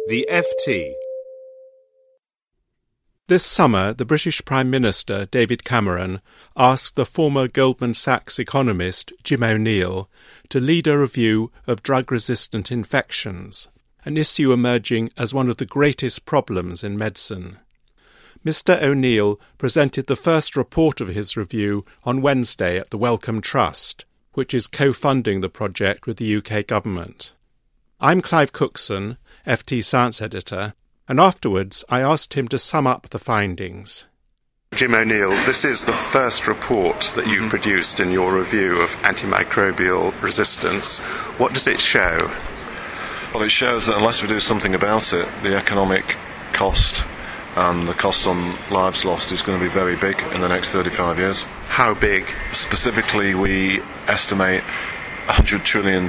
The FT. This summer, the British Prime Minister, David Cameron, asked the former Goldman Sachs economist, Jim O'Neill, to lead a review of drug-resistant infections, an issue emerging as one of the greatest problems in medicine. Mr. O'Neill presented the first report of his review on Wednesday at the Wellcome Trust, which is co-funding the project with the UK government. I'm Clive Cookson, FT Science Editor, and afterwards I asked him to sum up the findings. Jim O'Neill, this is the first report that you've produced in your review of antimicrobial resistance. What does it show? Well, it shows that unless we do something about it, the economic cost and the cost on lives lost is going to be very big in the next 35 years. How big? Specifically, we estimate $100 trillion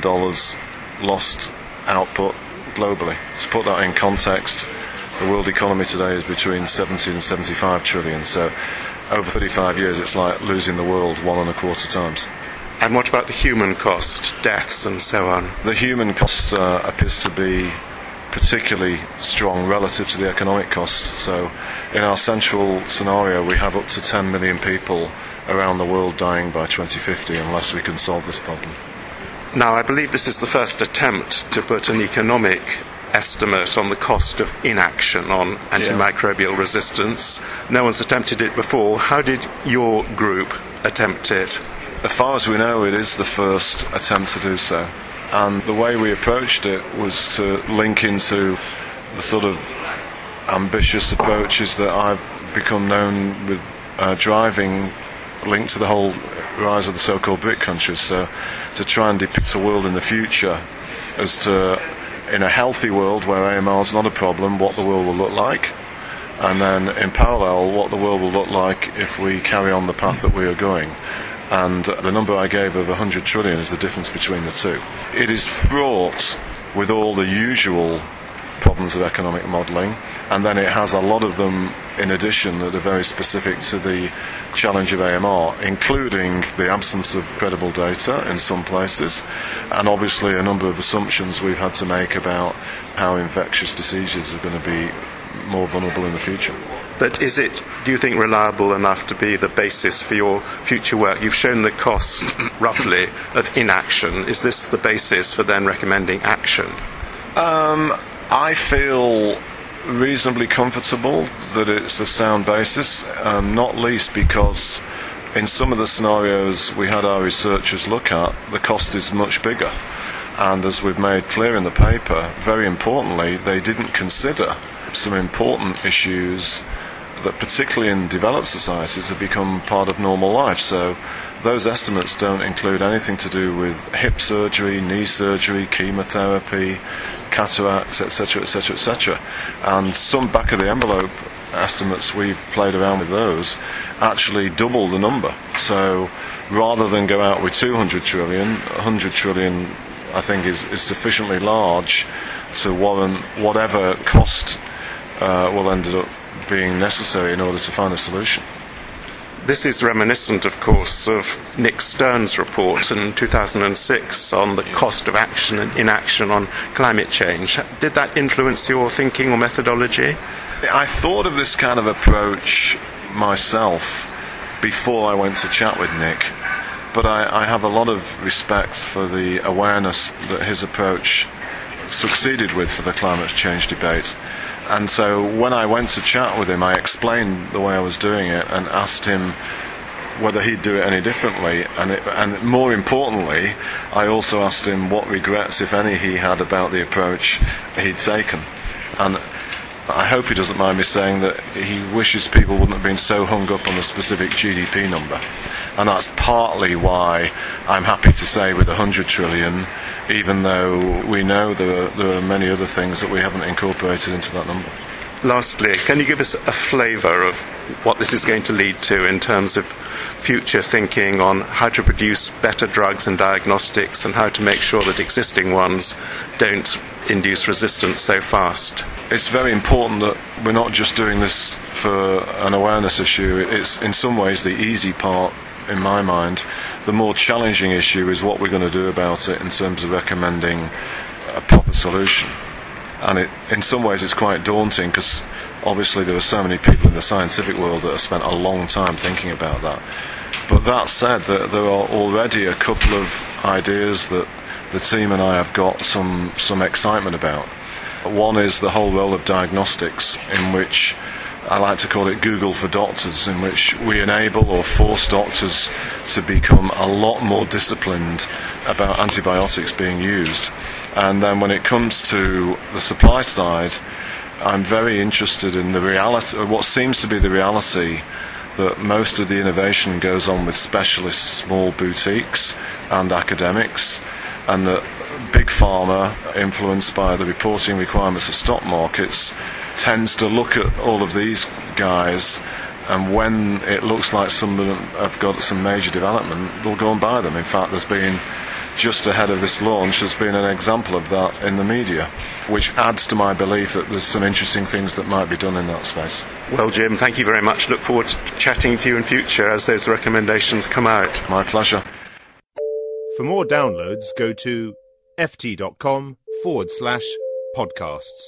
lost output globally. To put that in context, the world economy today is between 70 and 75 trillion, so over 35 years it's like losing the world 1.25 times. And what about the human cost, deaths and so on? The human cost appears to be particularly strong relative to the economic cost. So in our central scenario we have up to 10 million people around the world dying by 2050 unless we can solve this problem. Now, I believe this is the first attempt to put an economic estimate on the cost of inaction on antimicrobial resistance. No one's attempted it before. How did your group attempt it? As far as we know, it is the first attempt to do so. And the way we approached it was to link into the sort of ambitious approaches that I've become known with driving, linked to the whole rise of the so-called BRIC countries. So to try and depict a world in the future as to, in a healthy world where AMR is not a problem, what the world will look like, and then in parallel what the world will look like if we carry on the path that we are going. And the number I gave of 100 trillion is the difference between the two. It is fraught with all the usual problems of economic modelling, and then it has a lot of them in addition that are very specific to the challenge of AMR, including the absence of credible data in some places, and obviously a number of assumptions we've had to make about how infectious diseases are going to be more vulnerable in the future. But is it, do you think, reliable enough to be the basis for your future work? You've shown the cost, roughly, of inaction. Is this the basis for then recommending action? I feel reasonably comfortable that it's a sound basis, not least because in some of the scenarios we had our researchers look at, the cost is much bigger. And as we've made clear in the paper, very importantly, they didn't consider some important issues that particularly in developed societies have become part of normal life. So those estimates don't include anything to do with hip surgery, knee surgery, chemotherapy, cataracts, etc., etc., etc. And some back of the envelope estimates, we've played around with those, actually double the number. So rather than go out with 200 trillion, 100 trillion I think is sufficiently large to warrant whatever cost will end up being necessary in order to find a solution. This is reminiscent, of course, of Nick Stern's report in 2006 on the cost of action and inaction on climate change. Did that influence your thinking or methodology? I thought of this kind of approach myself before I went to chat with Nick, but I have a lot of respect for the awareness that his approach succeeded with for the climate change debate. And so when I went to chat with him, I explained the way I was doing it and asked him whether he'd do it any differently. And more importantly, I also asked him what regrets, if any, he had about the approach he'd taken. And I hope he doesn't mind me saying that he wishes people wouldn't have been so hung up on the specific GDP number. And that's partly why I'm happy to say with 100 trillion, even though we know there are many other things that we haven't incorporated into that number. Lastly, can you give us a flavour of what this is going to lead to in terms of future thinking on how to produce better drugs and diagnostics and how to make sure that existing ones don't induce resistance so fast? It's very important that we're not just doing this for an awareness issue. It's in some ways the easy part in my mind. The more challenging issue is what we're going to do about it in terms of recommending a proper solution. And in some ways it's quite daunting, because obviously there are so many people in the scientific world that have spent a long time thinking about that. But that said, there are already a couple of ideas that the team and I have got some excitement about. One is the whole role of diagnostics, in which I like to call it Google for doctors, in which we enable or force doctors to become a lot more disciplined about antibiotics being used. And then when it comes to the supply side, I'm very interested in the reality, or what seems to be the reality, that most of the innovation goes on with specialist small boutiques and academics, and that big pharma, influenced by the reporting requirements of stock markets, tends to look at all of these guys, and when it looks like some of them have got some major development, they'll go and buy them. In fact, there's been, just ahead of this launch, there's been an example of that in the media, which adds to my belief that there's some interesting things that might be done in that space. Well, Jim, thank you very much. Look forward to chatting to you in future as those recommendations come out. My pleasure. For more downloads, go to ft.com/podcasts.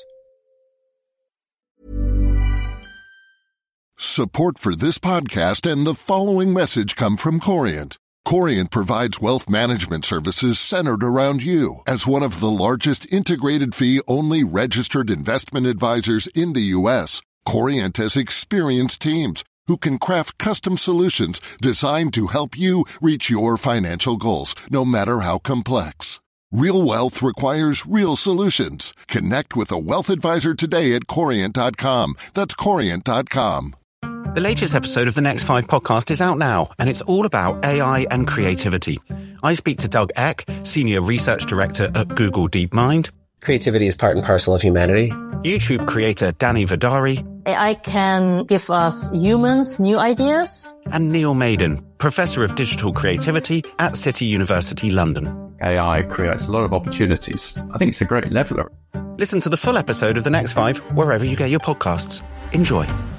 Support for this podcast and the following message come from Corient. Corient provides wealth management services centered around you. As one of the largest integrated fee-only registered investment advisors in the U.S., Corient has experienced teams who can craft custom solutions designed to help you reach your financial goals, no matter how complex. Real wealth requires real solutions. Connect with a wealth advisor today at Corient.com. That's Corient.com. The latest episode of the Next 5 podcast is out now, and it's all about AI and creativity. I speak to Doug Eck, Senior Research Director at Google DeepMind. Creativity is part and parcel of humanity. YouTube creator Danny Vidari. AI can give us humans new ideas. And Neil Maiden, Professor of Digital Creativity at City University London. AI creates a lot of opportunities. I think it's a great leveler. Listen to the full episode of The Next 5 wherever you get your podcasts. Enjoy.